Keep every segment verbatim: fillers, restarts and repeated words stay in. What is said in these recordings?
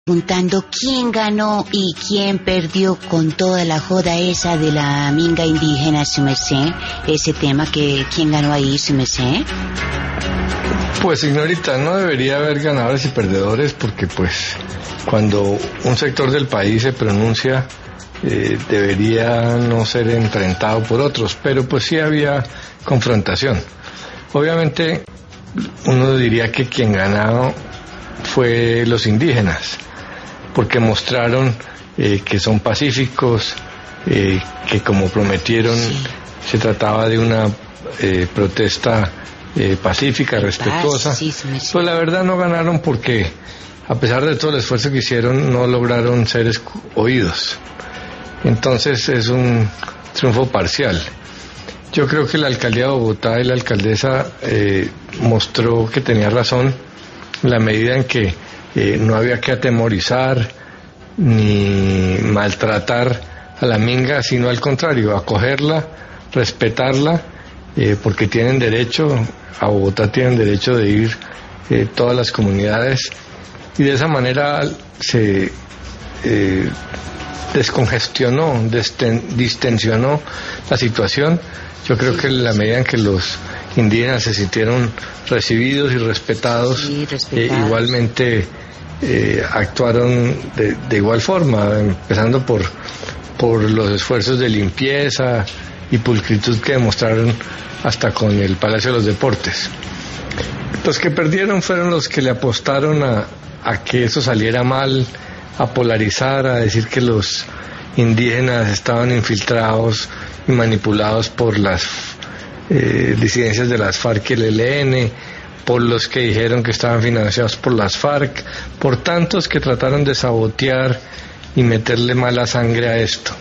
Preguntando quién ganó y quién perdió con toda la joda esa de la minga indígena, su merced, ese tema que quién ganó ahí, su merced. Pues, señorita, no debería haber ganadores y perdedores porque, pues, cuando un sector del país se pronuncia, eh, debería no ser enfrentado por otros, pero pues sí había confrontación. Obviamente, uno diría que quien ganó fue los indígenas, porque mostraron eh, que son pacíficos, eh, que como prometieron sí. se trataba de una eh, protesta eh, pacífica, respetuosa. Sí, sí, sí. Pues la verdad no ganaron porque, a pesar de todo el esfuerzo que hicieron, no lograron ser oídos. Entonces es un triunfo parcial. Yo creo que la alcaldía de Bogotá y la alcaldesa eh, mostró que tenía razón en la medida en que eh, no había que atemorizar ni maltratar a la minga, sino al contrario, acogerla, respetarla, eh, porque tienen derecho, a Bogotá tienen derecho de ir eh, todas las comunidades, y de esa manera se eh, descongestionó, desten, distensionó la situación. Yo creo que en la medida en que los indígenas se sintieron recibidos y respetados, sí, respetados. Eh, igualmente eh, actuaron de, de igual forma, empezando por, por los esfuerzos de limpieza y pulcritud que demostraron hasta con el Palacio de los Deportes. Los que perdieron fueron los que le apostaron a, a que eso saliera mal, a polarizar, a decir que los indígenas estaban infiltrados y manipulados por las eh, disidencias de las FARC y el E L N, por los que dijeron que estaban financiados por las FARC, por tantos que trataron de sabotear y meterle mala sangre a esto,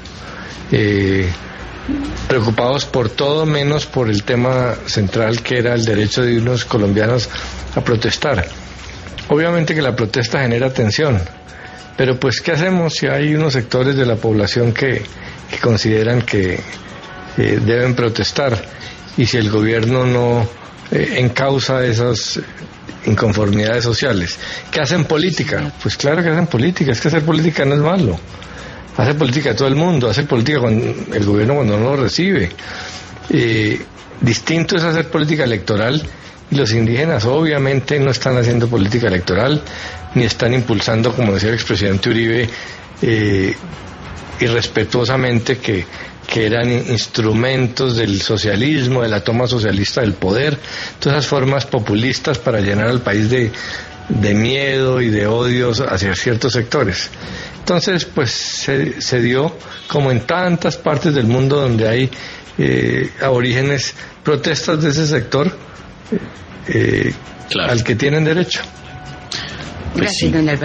eh, preocupados por todo menos por el tema central, que era el derecho de unos colombianos a protestar. Obviamente que la protesta genera tensión, pero pues ¿qué hacemos si hay unos sectores de la población que, que consideran que eh, deben protestar, y si el gobierno no eh, encausa esas inconformidades sociales? ¿Qué hacen política? Pues claro que hacen política, es que hacer política no es malo. Hace política todo el mundo, hace política cuando el gobierno cuando no lo recibe. Eh, distinto es hacer política electoral, y los indígenas obviamente no están haciendo política electoral, ni están impulsando, como decía el expresidente Uribe, eh, irrespetuosamente, que, que eran instrumentos del socialismo, de la toma socialista del poder, todas esas formas populistas para llenar al país de, de miedo y de odios hacia ciertos sectores. Entonces, pues se, se dio, como en tantas partes del mundo donde hay eh, aborígenes, protestas de ese sector eh, claro. al que tienen derecho. Gracias, don Alberto.